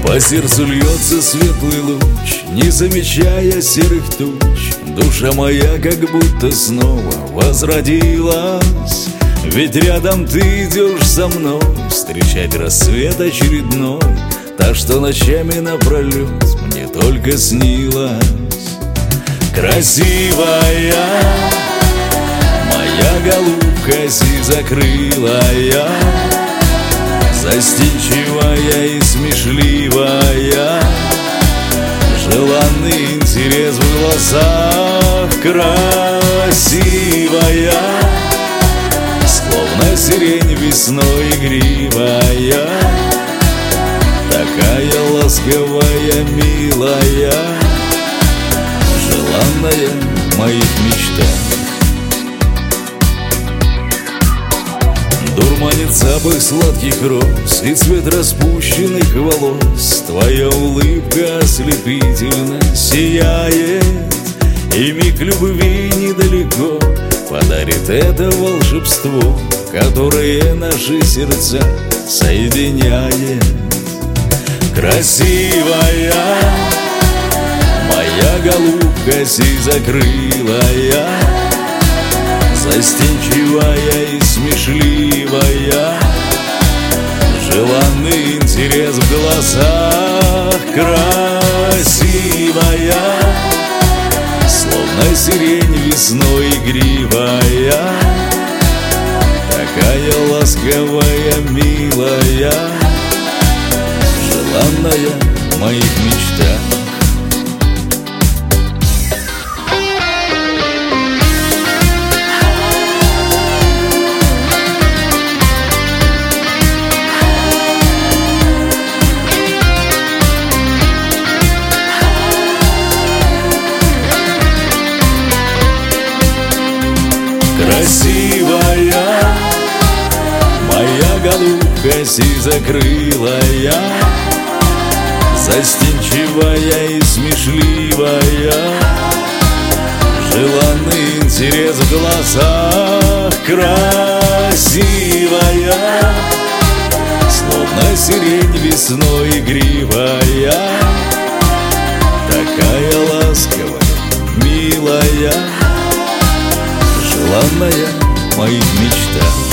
По сердцу льется светлый луч, не замечая серых туч. Душа моя как будто снова возродилась. Ведь рядом ты идешь со мной встречать рассвет очередной. Та, что ночами напролет мне только снилась. Красивая моя голубка сизокрылая, застенчивая и смешливая, желанный интерес в глазах. Красивая, словно сирень весной игривая, такая ласковая, милая, желанная в моих мечтах. Дурманит запах сладких роз и цвет распущенных волос. Твоя улыбка ослепительно сияет, и миг любви недалеко подарит это волшебство, которое наши сердца соединяет. Красивая моя голубка сизокрылая, застенчивая и смешливая, желанный интерес в глазах. Красивая, словно сирень весной игривая, такая ласковая, милая, желанная в моих мечтах. Красивая моя голубка сизокрылая, застенчивая и смешливая, желанный интерес в глазах. Красивая, словно сирень весной игривая, такая ласковая, милая, желанная в моих мечтах.